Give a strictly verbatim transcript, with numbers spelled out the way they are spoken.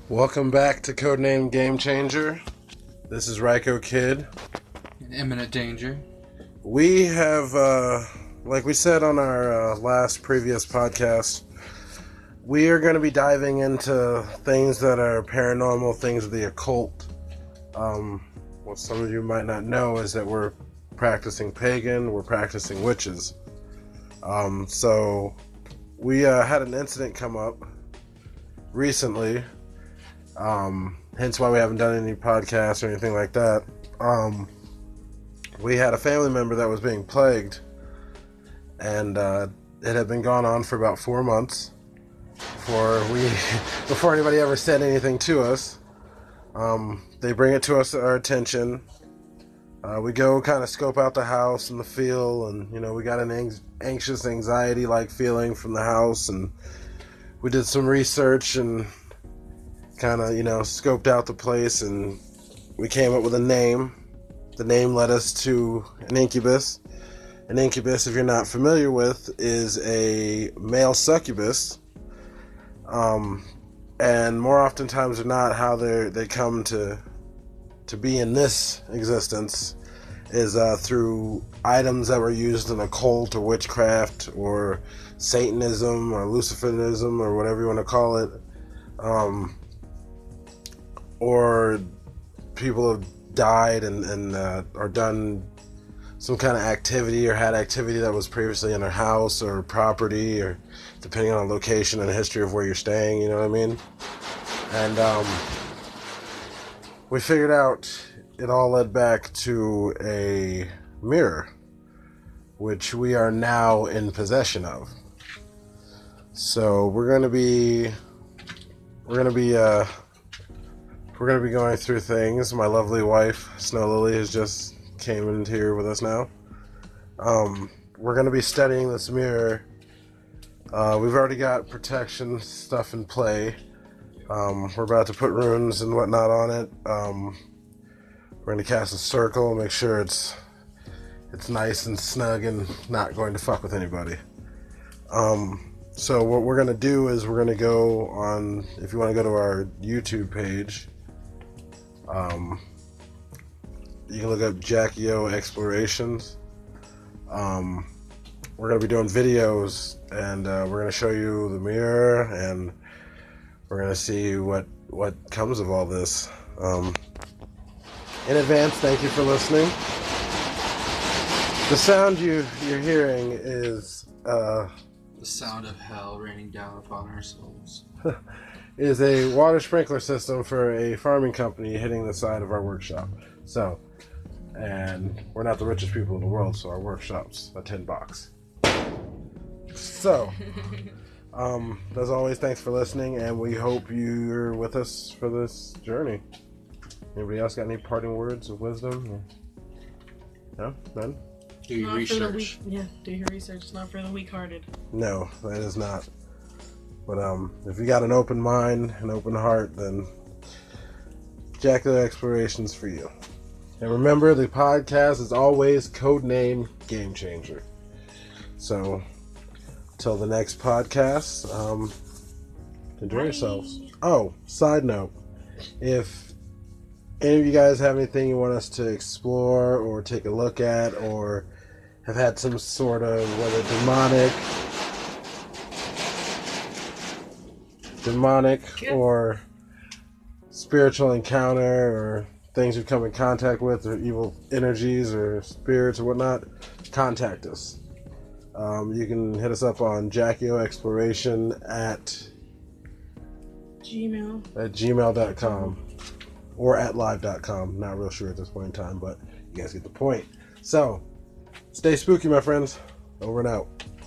Welcome back to Codename Game Changer. This is Ryko Kid. In imminent danger. We have, uh, like we said on our uh, last previous podcast, we are going to be diving into things that are paranormal, things of the occult. Um, what some of you might not know is that we're practicing pagan, we're practicing witches. Um, so we uh, had an incident come up recently. Um, hence why we haven't done any podcasts or anything like that. Um, we had a family member that was being plagued, and uh, it had been going on for about four months before we, before anybody ever said anything to us. Um, they bring it to us, our attention. Uh, we go kind of scope out the house and the feel, and you know, we got an ang- anxious, anxiety-like feeling from the house, and we did some research and kind of, you know, scoped out the place, and we came up with a name. The name led us to an incubus. An incubus, if you're not familiar with, is a male succubus. Um, and more oftentimes than not, how they they come to to be in this existence is uh, through items that were used in occult or witchcraft or Satanism or Luciferianism or whatever you want to call it. Um, or people have died and, and uh, or done some kind of activity or had activity that was previously in their house or property, or depending on the location and the history of where you're staying, you know what I mean? And um, we figured out it all led back to a mirror, which we are now in possession of. So we're going to be, we're going to be, uh, We're going to be going through things. My lovely wife, Snow Lily, has just came in here with us now. Um, we're going to be studying this mirror. Uh, we've already got protection stuff in play. Um, we're about to put runes and whatnot on it. Um, we're going to cast a circle, make sure it's it's nice and snug and not going to fuck with anybody. Um, so what we're going to do is we're going to go on, if you want to go to our YouTube page, Um, you can look up Jackie O Explorations. Um, we're going to be doing videos, and uh, we're going to show you the mirror, and we're going to see what, what comes of all this. Um, in advance, thank you for listening. The sound you, you're hearing is... Uh, the sound of hell raining down upon our souls. is a water sprinkler system for a farming company hitting the side of our workshop. So, and we're not the richest people in the world, so our workshop's a tin box. So, um, as always, thanks for listening, and we hope you're with us for this journey. Anybody else got any parting words of wisdom? No? None? Do your not research. For the weak, yeah, do your research. Not for the weak-hearted. No, that is not. But um, if you got an open mind, an open heart, then Jackie O Explorations for you. And remember, the podcast is always Codename Game Changer. So, till the next podcast, um, enjoy Bye. yourselves. Oh, side note, if any of you guys have anything you want us to explore or take a look at, or have had some sort of, whether demonic, demonic Yeah. or spiritual encounter, or things you've come in contact with, or evil energies or spirits or whatnot, contact us. Um, you can hit us up on Jackie O Exploration at Gmail. at gmail dot com or at live dot com. Not real sure at this point in time, but you guys get the point. So, stay spooky, my friends. Over and out.